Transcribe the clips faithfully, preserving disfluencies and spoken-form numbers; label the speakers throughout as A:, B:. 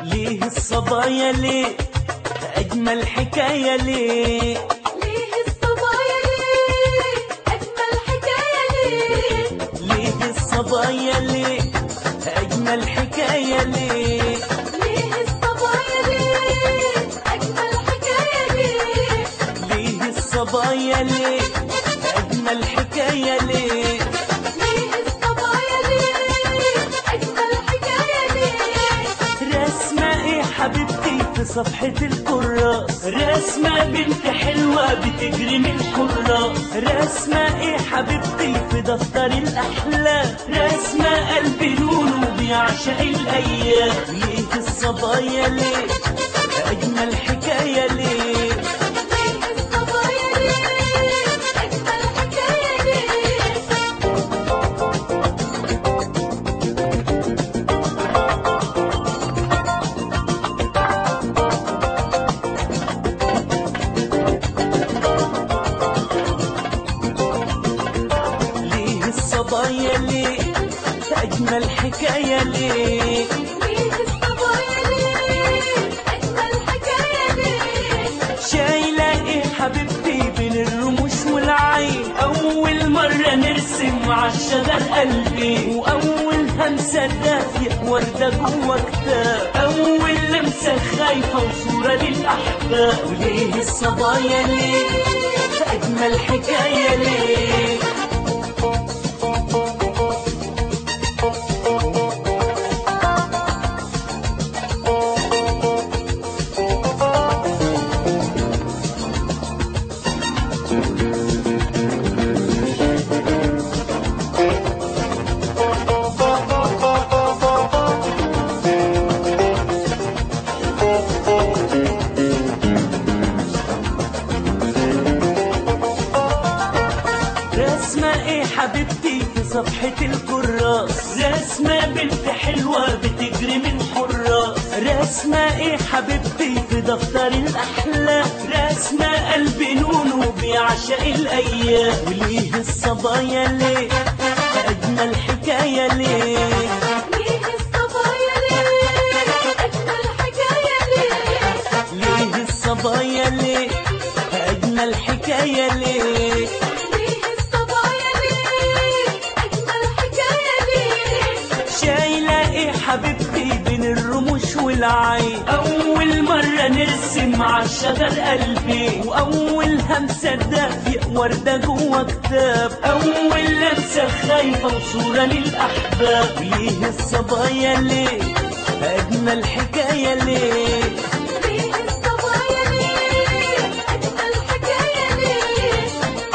A: ليه الصبايا ليه أجمل حكاية ليه؟
B: ليه الصبايا ليه أجمل حكاية ليه؟
A: ليه الصبايا ليه أجمل حكاية ليه؟
B: ليه الصبايا ليه أجمل حكاية ليه؟
A: ليه الصبايا ليه أجمل حكاية ليه؟
B: ليه الصبايا ليه أجمل حكاية ليه؟
A: رسمة إيه حبيبتي في صفحة الكراس؟ رسمة بنت حلوة بتجري من الحراس. رسمة إيه حبيبتي في دفتر الأحلام؟ رسمة قلبي لونه بيعشق الأيام. ليه الصبايا ليه أجمل حكاية ليه؟
B: ليه الصبايا ليه أجمل حكاية ليه؟
A: ليه الصبايا ليه أجمل حكاية ليه؟
B: ليه الصبايا ليه أجمل حكاية ليه؟
A: شايلة إيه حبيبتي بين الرموش والعين؟ أول مرة نرسم عالشجر قلبي، وأول همسة دافية وردة جوا كتاب، أول لمسة خايفة وصورة للأحباب. وليه الصبايا ليه أجمل حكاية ليه؟ رسمة ايه حبيبتي في صفحة الكراس؟ رسمة بنت حلوة بتجري من حراس. رسمة ايه حبيبتي في دفتر الأحلام؟ رسمة قلبي لونه بيعشق الأيام. وليه الصبايا ليه أجمل حكاية ليه؟
B: ليه الصبايا ليه أجمل حكاية ليه؟
A: ليه الصبايا ليه أجمل حكاية ليه؟
B: ليه الصبايا ليه أجمل حكاية ليه؟
A: شايلة ايه حبيبتي بين الرموش والعين؟ أول مرة نرسم عالشجر قلبي، وأول همسة دافية وردة جوا كتاب، أول لمسة خايفة وصورة للأحباب. ليه الصبايا ليه أجمل حكاية ليه؟
B: ليه الصبايا ليه أجمل حكاية ليه؟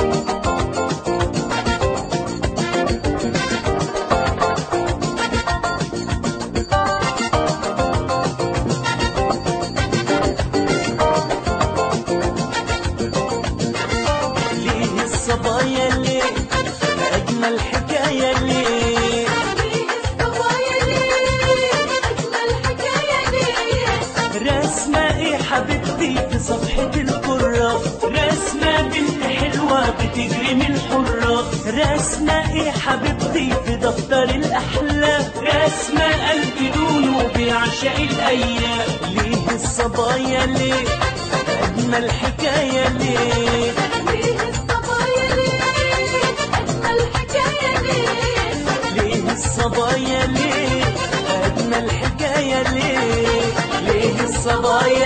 A: ليه الصبايا ليه أجمل حكاية ليه؟
B: ليه الصبايا ليه أجمل حكاية ليه؟
A: رسمة ايه حبيبتي في صفحة الكراس؟ رسمة بنت حلوة بتجري من الحراس. رسمة ايه حبيبتي في دفتر الأحلام؟ رسمة قلبي لونه بيعشق الأيام. ليه الصبايا ليه أجمل حكاية ليه؟
B: ليه الصبايا ليه أجمل حكاية ليه؟
A: ليه الصبايا ليه أجمل حكاية ليه؟ ليه الصبايا